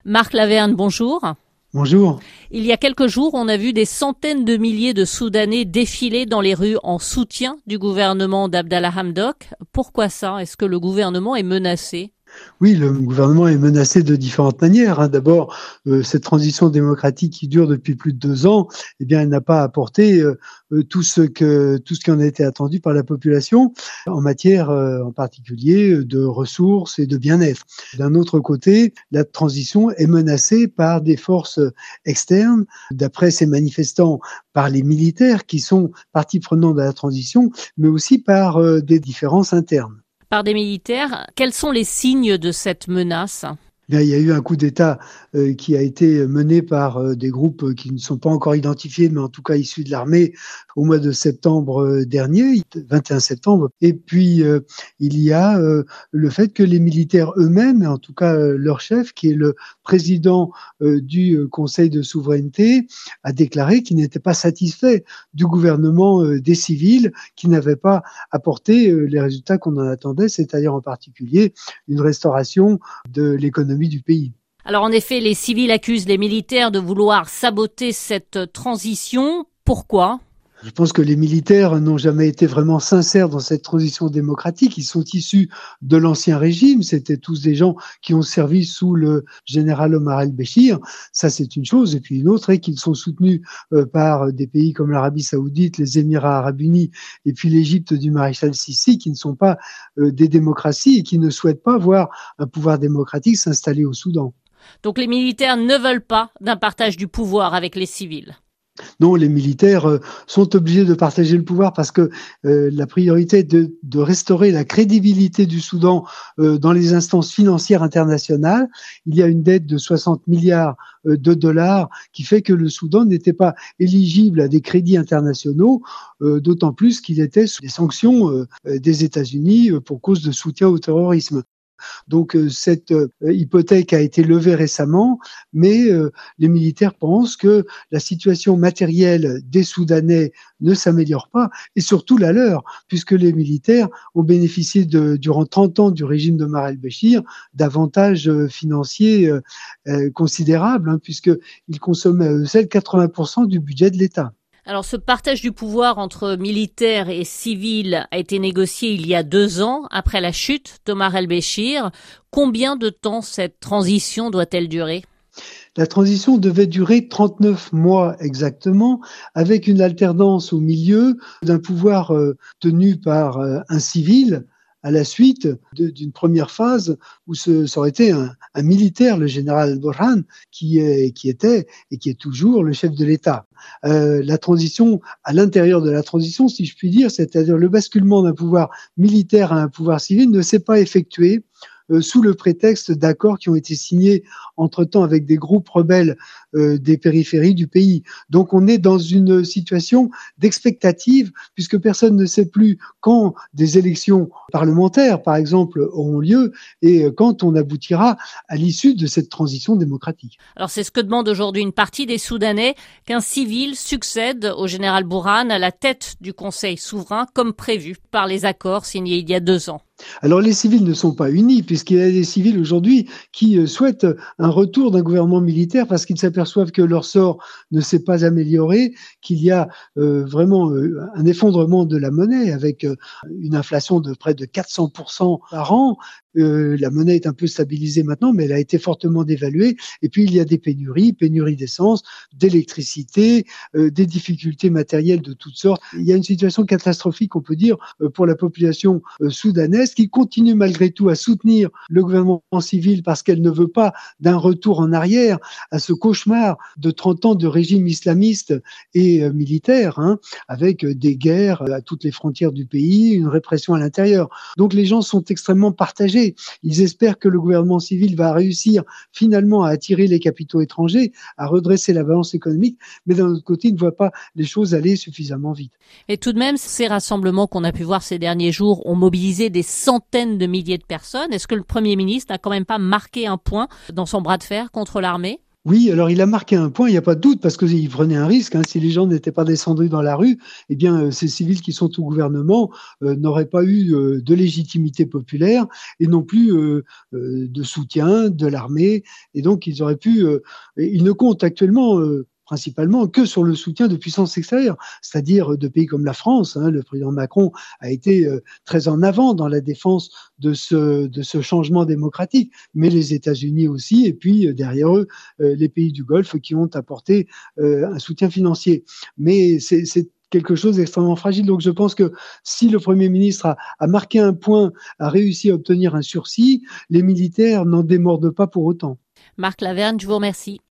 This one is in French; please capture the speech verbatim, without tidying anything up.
Marc Laverne, bonjour. Bonjour. Il y a quelques jours, on a vu des centaines de milliers de Soudanais défiler dans les rues en soutien du gouvernement d'Abdallah Hamdok. Pourquoi ça? Est-ce que le gouvernement est menacé? Oui, le gouvernement est menacé de différentes manières. D'abord, euh, cette transition démocratique qui dure depuis plus de deux ans, eh bien, elle n'a pas apporté euh, tout ce que tout ce qui en a été attendu par la population en matière, euh, en particulier, de ressources et de bien-être. D'un autre côté, la transition est menacée par des forces externes. D'après ces manifestants, par les militaires qui sont partie prenante de la transition, mais aussi par euh, des différences internes. Par des militaires, quels sont les signes de cette menace? Bien, il y a eu un coup d'État euh, qui a été mené par euh, des groupes qui ne sont pas encore identifiés, mais en tout cas issus de l'armée au mois de septembre euh, dernier, vingt et un septembre. Et puis, euh, il y a euh, le fait que les militaires eux-mêmes, en tout cas euh, leur chef, qui est le président euh, du euh, Conseil de souveraineté, a déclaré qu'il n'était pas satisfait du gouvernement euh, des civils, qui n'avait pas apporté euh, les résultats qu'on en attendait, c'est-à-dire en particulier une restauration de l'économie du pays. Alors en effet, les civils accusent les militaires de vouloir saboter cette transition. Pourquoi ? Je pense que les militaires n'ont jamais été vraiment sincères dans cette transition démocratique. Ils sont issus de l'ancien régime. C'était tous des gens qui ont servi sous le général Omar el-Béchir. Ça, c'est une chose. Et puis une autre est qu'ils sont soutenus euh, par des pays comme l'Arabie saoudite, les Émirats arabes unis et puis l'Égypte du maréchal Sissi, qui ne sont pas euh, des démocraties et qui ne souhaitent pas voir un pouvoir démocratique s'installer au Soudan. Donc les militaires ne veulent pas d'un partage du pouvoir avec les civils. Non, les militaires euh, sont obligés de partager le pouvoir parce que euh, la priorité est de, de restaurer la crédibilité du Soudan euh, dans les instances financières internationales. Il y a une dette de soixante milliards euh, de dollars qui fait que le Soudan n'était pas éligible à des crédits internationaux, euh, d'autant plus qu'il était sous les sanctions euh, des États-Unis euh, pour cause de soutien au terrorisme. Donc euh, cette euh, hypothèque a été levée récemment, mais euh, les militaires pensent que la situation matérielle des Soudanais ne s'améliore pas, et surtout la leur, puisque les militaires ont bénéficié de, durant trente ans du régime d'Omar el-Béchir d'avantages euh, financiers euh, euh, considérables, hein, puisqu'ils consommaient à eux seuls quatre-vingts pour cent du budget de l'État. Alors ce partage du pouvoir entre militaires et civils a été négocié il y a deux ans, après la chute d'Omar el-Béchir. Combien de temps cette transition doit-elle durer ? La transition devait durer trente-neuf mois exactement, avec une alternance au milieu d'un pouvoir euh, tenu par euh, un civil, à la suite de, d'une première phase où ce, ça aurait été un, un militaire, le général Burhan, qui, est, qui était et qui est toujours le chef de l'État. Euh, la transition, à l'intérieur de la transition, si je puis dire, c'est-à-dire le basculement d'un pouvoir militaire à un pouvoir civil, ne s'est pas effectué euh, sous le prétexte d'accords qui ont été signés entre-temps avec des groupes rebelles euh, des périphéries du pays. Donc on est dans une situation d'expectative, puisque personne ne sait plus quand des élections parlementaires, par exemple, auront lieu et quand on aboutira à l'issue de cette transition démocratique. Alors c'est ce que demande aujourd'hui une partie des Soudanais, qu'un civil succède au général Burhan à la tête du Conseil souverain, comme prévu par les accords signés il y a deux ans. Alors les civils ne sont pas unis, puisqu'il y a des civils aujourd'hui qui souhaitent un retour d'un gouvernement militaire parce qu'ils s'aperçoivent que leur sort ne s'est pas amélioré, qu'il y a euh, vraiment euh, un effondrement de la monnaie avec euh, une inflation de près de quatre cents pour cent par an. Euh, la monnaie est un peu stabilisée maintenant, mais elle a été fortement dévaluée. Et puis il y a des pénuries, pénuries d'essence, d'électricité, euh, des difficultés matérielles de toutes sortes. Il y a une situation catastrophique, on peut dire, euh, pour la population euh, soudanaise, qui continue malgré tout à soutenir le gouvernement civil parce qu'elle ne veut pas d'un retour en arrière à ce cauchemar de trente ans de régime islamiste et euh, militaire, hein, avec des guerres à toutes les frontières du pays, une répression à l'intérieur. Donc les gens sont extrêmement partagés. Ils espèrent que le gouvernement civil va réussir finalement à attirer les capitaux étrangers, à redresser la balance économique, mais d'un autre côté, ils ne voient pas les choses aller suffisamment vite. Et tout de même, ces rassemblements qu'on a pu voir ces derniers jours ont mobilisé des centaines de milliers de personnes. Est-ce que le Premier ministre n'a quand même pas marqué un point dans son bras de fer contre l'armée ? Oui, alors il a marqué un point, il n'y a pas de doute, parce qu'il prenait un risque. Hein. Si les gens n'étaient pas descendus dans la rue, eh bien, euh, ces civils qui sont au gouvernement euh, n'auraient pas eu euh, de légitimité populaire et non plus euh, euh, de soutien de l'armée. Et donc, ils auraient pu. Euh, ils ne comptent actuellement. Euh, principalement que sur le soutien de puissances extérieures, c'est-à-dire de pays comme la France. Hein. Le président Macron a été euh, très en avant dans la défense de ce, de ce changement démocratique, mais les États-Unis aussi, et puis euh, derrière eux, euh, les pays du Golfe qui ont apporté euh, un soutien financier. Mais c'est, c'est quelque chose d'extrêmement fragile. Donc je pense que si le Premier ministre a, a marqué un point, a réussi à obtenir un sursis, les militaires n'en démordent pas pour autant. Marc Laverne, je vous remercie.